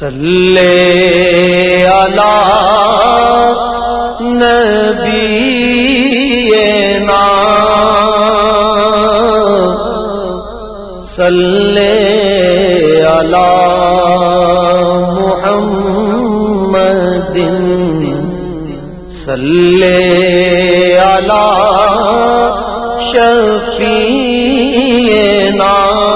صلی علی نبینا صلی علی محمد صلی علی شفیعنا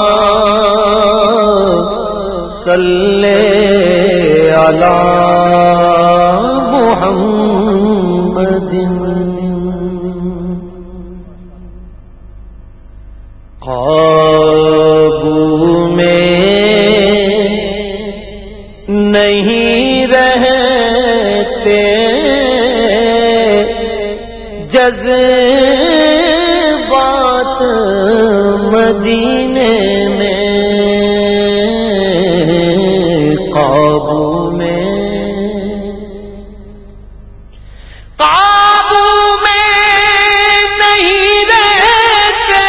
صلی علی محمد قابو میں نہیں رہتے جذبات مدینے میں قابو میں نہیں رہتے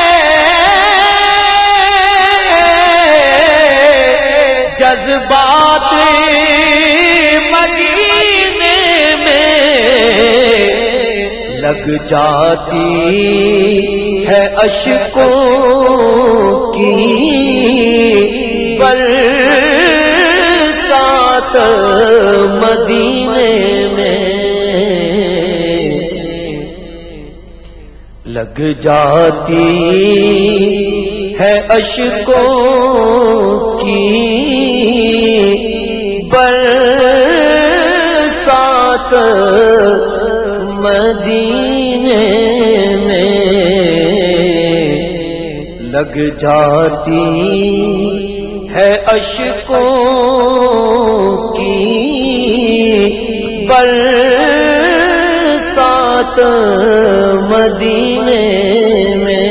جذبات مدینے میں لگ جاتی ہے اشکوں کی برسات مدینے میں لگ جاتی ہے اشکوں کی برسات مدینے میں لگ جاتی ہے اشکوں کی برسات مدینے میں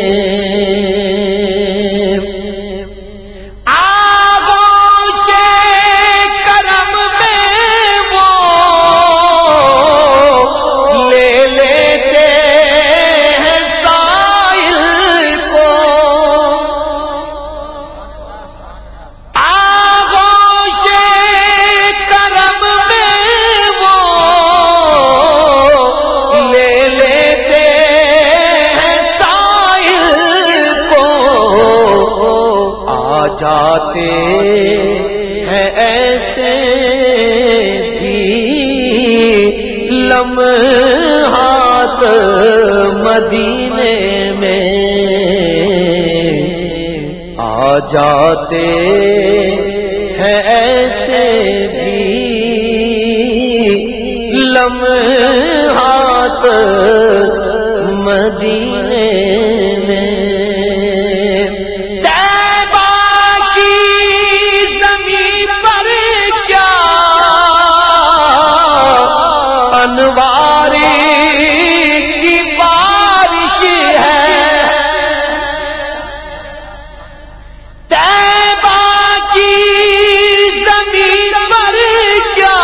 جاتے ہیں ایسے بھی لمحات مدینے میں آ جاتے ہیں ایسے بھی لمحات مدینے میں انواری کی بارش ہے طیبہ کی زمین پر کیا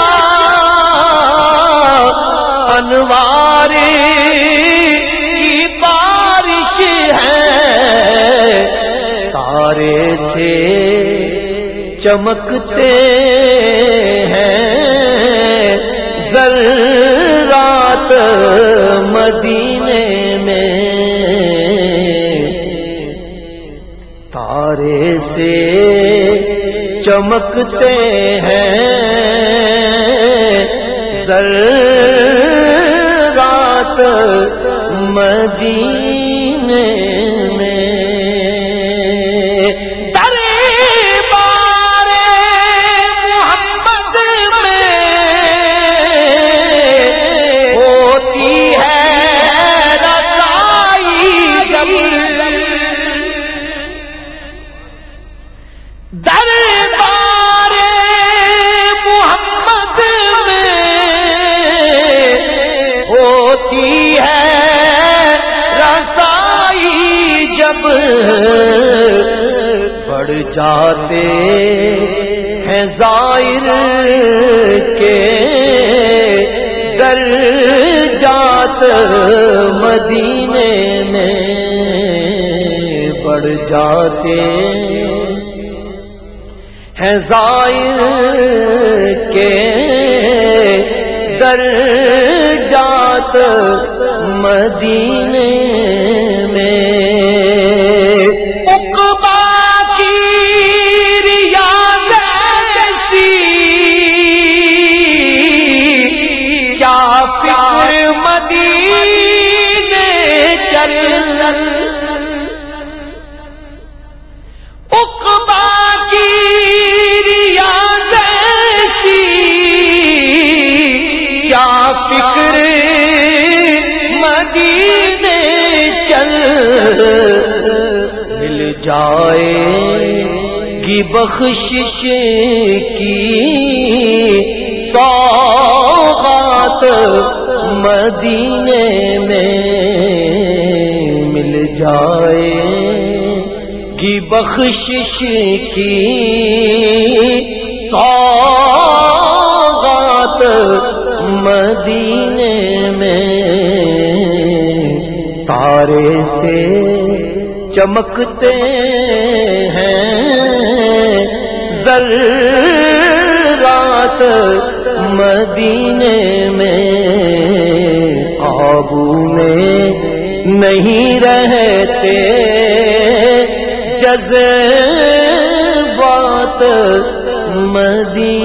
انواری کی بارش ہے تارے سے چمکتے ہیں ذرات مدینے میں تارے سے چمکتے ہیں ذرات مدینے میں دربار محمد میں ہوتی ہے رسائی جب بڑھ جاتے ہیں زائر کے درجات مدینے میں بڑھ جاتے ہیں زائر کے درجات مدینے میں عقبہ کی ریاض ایسی کیا فکر مدینے چل عقبہ کی ریاض ایسی کیا فکر مدینے چل مل جائے گی بخشش کی سوغات مدینے میں مل جائے گی بخشش کی سوغات مدینے میں تارے سے چمکتے ہیں ذرات مدینے میں قابو میں نہیں رہتے جذبات مدینے